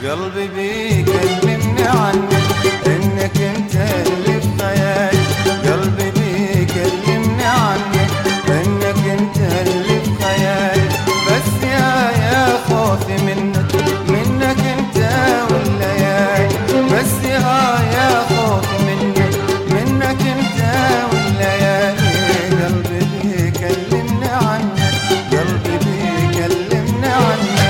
قلبي بيكلمني عنك انك انت اللي في خيالي. قلبي بيكلمني عنك انك انت اللي في خيالي. بس يا خوفي منك انت والليالي. بس يا خوفي منك انت والليالي. قلبي بيكلمني عنك. قلبي بيكلمني عنك.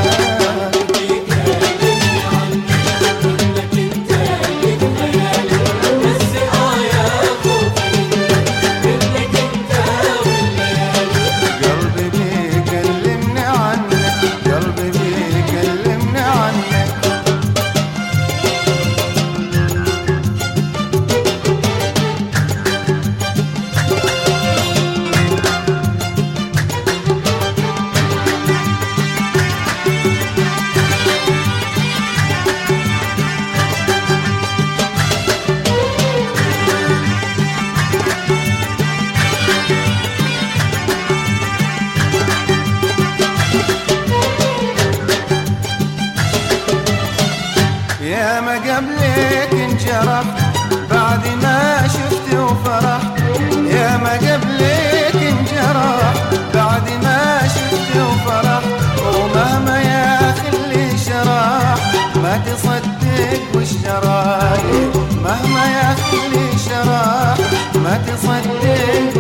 يا ما قبلك انجرحت بعد ما شفت وفرحت. يا ما قبلك انجرحت بعد ما شفت وفرحت. ومهما يا خلي شرح ما تصدق والشرايط. مهما يا خلي شرح ما تصدق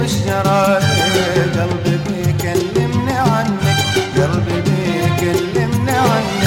والشرايط. قلبي بيكلمني عنك. قلبي بيكلمني عنك.